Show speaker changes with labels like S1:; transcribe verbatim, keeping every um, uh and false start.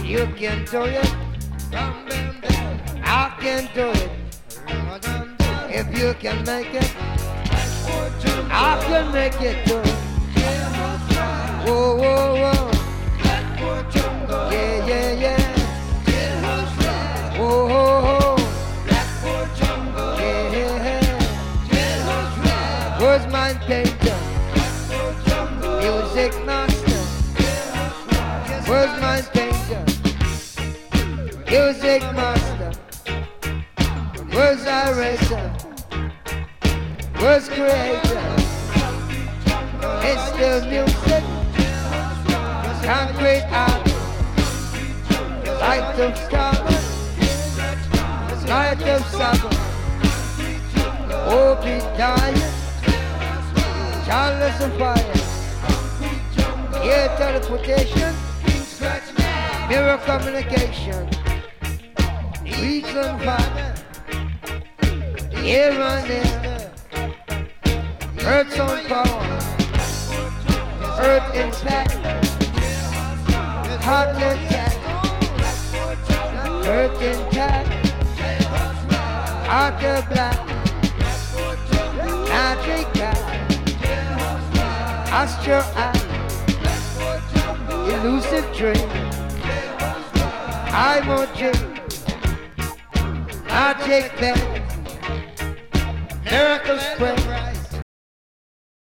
S1: You can do it. I can do it. If you can make it, I can make it too. Whoa, whoa, whoa. Yeah, yeah, yeah. Whoa, whoa, whoa. Yeah, yeah. Where's my painter? Music master. Where's my painter? Music master. Where's our racer? Where's creator? It's still music. Concrete art. Light of stars. Light of summer. Hope is dying. Chalice of fire. Air teleportation. Mirror communication. Reason fire. Air on air. Earth's on power. Earth impact. Heart attack. Earth intact. Arthur Black. Magic Cat. Astro Eye. Elusive Dream. I'm a dream. Magic Bell. Miracle Square.